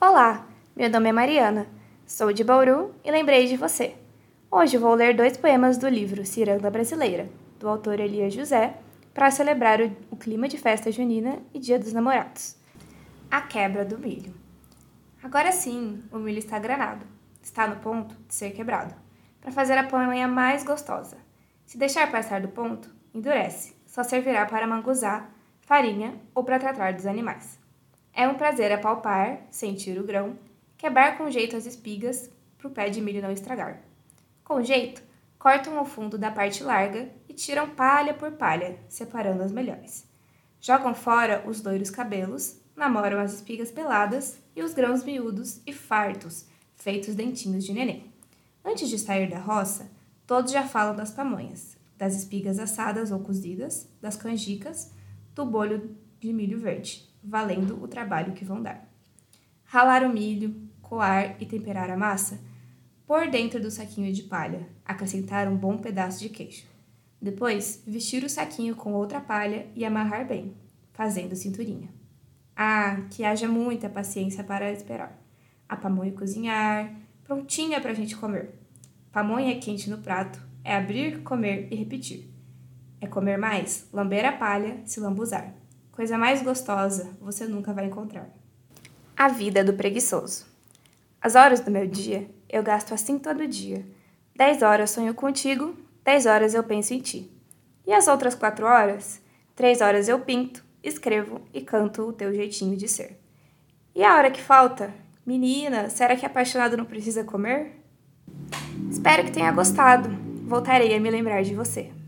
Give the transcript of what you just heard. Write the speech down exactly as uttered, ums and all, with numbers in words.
Olá, meu nome é Mariana, sou de Bauru e lembrei de você. Hoje vou ler dois poemas do livro Ciranda Brasileira, do autor Elias José, para celebrar o, o clima de festa junina e Dia dos Namorados. A quebra do milho. Agora sim, o milho está granado, está no ponto de ser quebrado, para fazer a pamonha mais gostosa. Se deixar passar do ponto, endurece, só servirá para manguzá, farinha ou para tratar dos animais. É um prazer apalpar, sentir o grão, quebrar com jeito as espigas, para o pé de milho não estragar. Com jeito, cortam o fundo da parte larga e tiram palha por palha, separando as melhores. Jogam fora os loiros cabelos, namoram as espigas peladas e os grãos miúdos e fartos, feitos dentinhos de neném. Antes de sair da roça, todos já falam das pamonhas, das espigas assadas ou cozidas, das canjicas, do bolho de milho verde, valendo o trabalho que vão dar. Ralar o milho, coar e temperar a massa, pôr dentro do saquinho de palha, acrescentar um bom pedaço de queijo. Depois, vestir o saquinho com outra palha e amarrar bem, fazendo cinturinha. Ah, que haja muita paciência para esperar. A pamonha cozinhar, prontinha para a gente comer. Pamonha quente no prato, é abrir, comer e repetir. É comer mais, lamber a palha, se lambuzar. Coisa mais gostosa você nunca vai encontrar. A vida do preguiçoso. As horas do meu dia eu gasto assim todo dia. Dez horas sonho contigo, dez horas eu penso em ti. E as outras quatro horas? Três horas eu pinto, escrevo e canto o teu jeitinho de ser. E a hora que falta? Menina, será que apaixonado não precisa comer? Espero que tenha gostado. Voltarei a me lembrar de você.